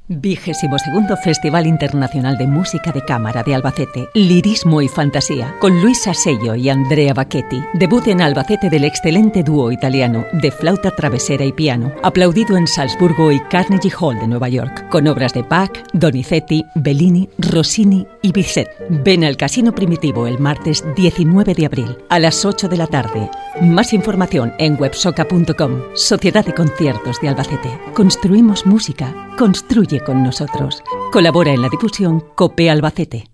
22º Festival Internacional de Música de Cámara de Albacete, Lirismo y Fantasía, con Luisa Sello y Andrea Bacchetti. Debut en Albacete del excelente dúo italiano de flauta travesera y piano, aplaudido en Salzburgo y Carnegie Hall de Nueva York, con obras de Bach, Donizetti, Bellini, Rossini y Bizet. Ven al Casino Primitivo el martes 19 de abril, a las 8 de la tarde. Más información en websoca.com. Sociedad de Conciertos de Albacete. Construimos música. Construye con nosotros. Colabora en la difusión COPE Albacete.